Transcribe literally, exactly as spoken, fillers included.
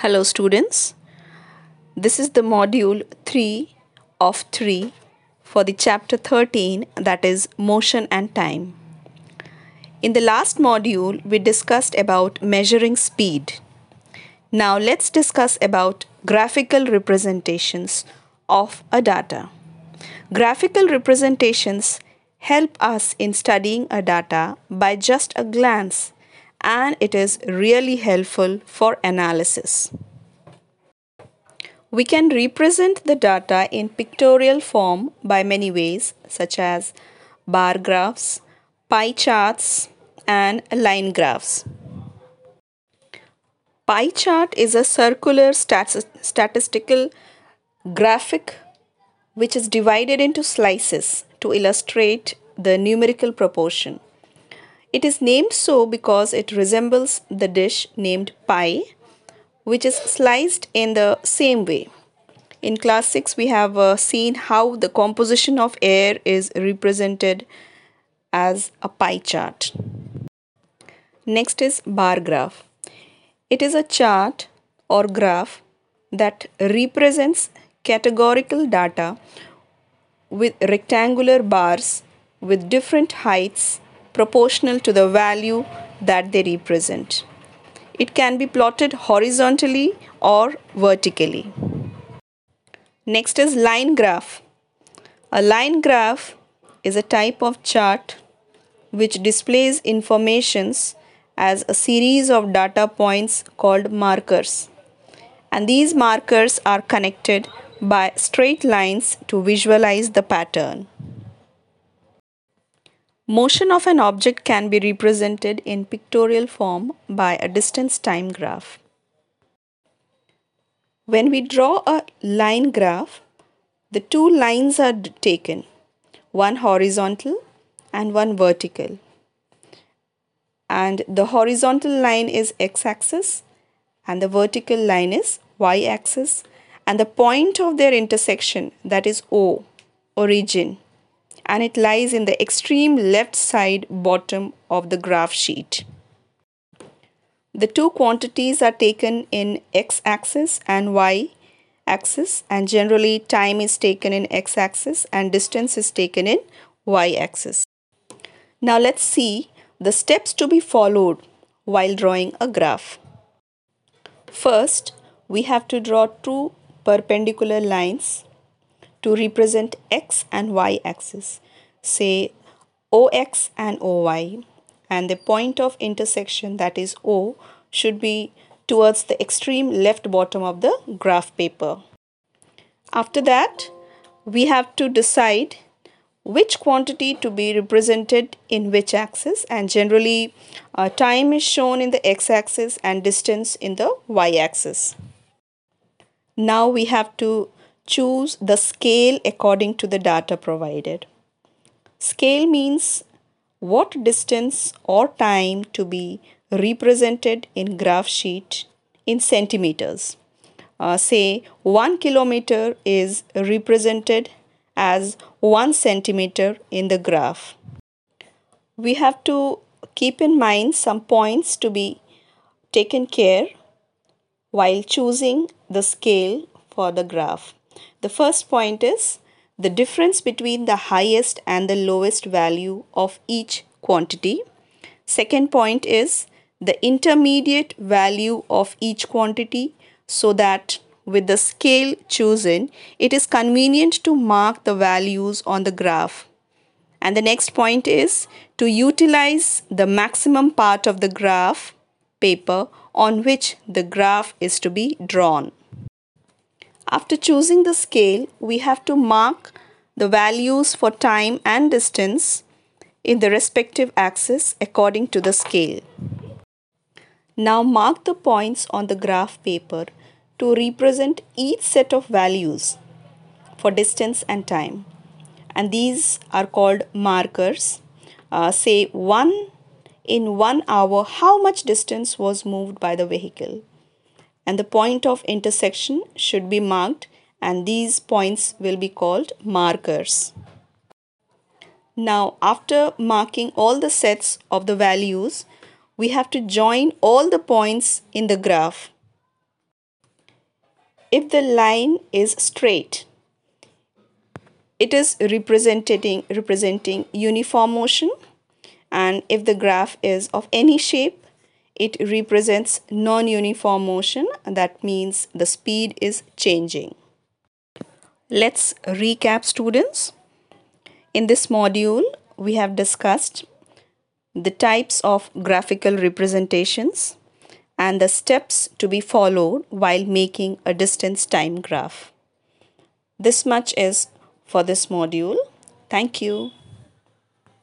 Hello students, this is the module three of three for the chapter thirteen, that is motion and time. In the last module we discussed about measuring speed. Now let's discuss about graphical representations of a data. Graphical representations help us in studying a data by just a glance, and it is really helpful for analysis. We can represent the data in pictorial form by many ways, such as bar graphs, pie charts, and line graphs. Pie chart is a circular stat- statistical graphic which is divided into slices to illustrate the numerical proportion. It is named so because it resembles the dish named pie, which is sliced in the same way. In class six, we have uh, seen how the composition of air is represented as a pie chart. Next is bar graph. It is a chart or graph that represents categorical data with rectangular bars with different heights proportional to the value that they represent. It can be plotted horizontally or vertically. Next is line graph. A line graph is a type of chart which displays informations as a series of data points called markers. And these markers are connected by straight lines to visualize the pattern. Motion of an object can be represented in pictorial form by a distance time graph. When we draw a line graph, the two lines are taken, one horizontal and one vertical. And the horizontal line is x-axis and the vertical line is y-axis, and the point of their intersection, that is O, origin, and it lies in the extreme left side bottom of the graph sheet. The two quantities are taken in x-axis and y-axis, and generally time is taken in x-axis and distance is taken in y-axis. Now let's see the steps to be followed while drawing a graph. First, we have to draw two perpendicular lines to represent x and y axis, say O X and O Y, and the point of intersection, that is O, should be towards the extreme left bottom of the graph paper. After that, we have to decide which quantity to be represented in which axis, and generally uh, time is shown in the x-axis and distance in the y-axis. Now we have to choose the scale according to the data provided. Scale means what distance or time to be represented in graph sheet in centimeters. Uh, say one kilometer is represented as one centimeter in the graph. We have to keep in mind some points to be taken care while choosing the scale for the graph. The first point is the difference between the highest and the lowest value of each quantity. Second point is the intermediate value of each quantity, so that with the scale chosen, it is convenient to mark the values on the graph. And the next point is to utilize the maximum part of the graph paper on which the graph is to be drawn. After choosing the scale, we have to mark the values for time and distance in the respective axis according to the scale. Now mark the points on the graph paper to represent each set of values for distance and time, and these are called markers. Uh, say one in one hour how much distance was moved by the vehicle, and the point of intersection should be marked, and these points will be called markers. Now after marking all the sets of the values, we have to join all the points in the graph. if the line is straight, it is representing representing uniform motion, and if the graph is of any shape, it represents non-uniform motion, and that means the speed is changing. Let's recap, students. In this module, we have discussed the types of graphical representations and the steps to be followed while making a distance time graph. This much is for this module. Thank you.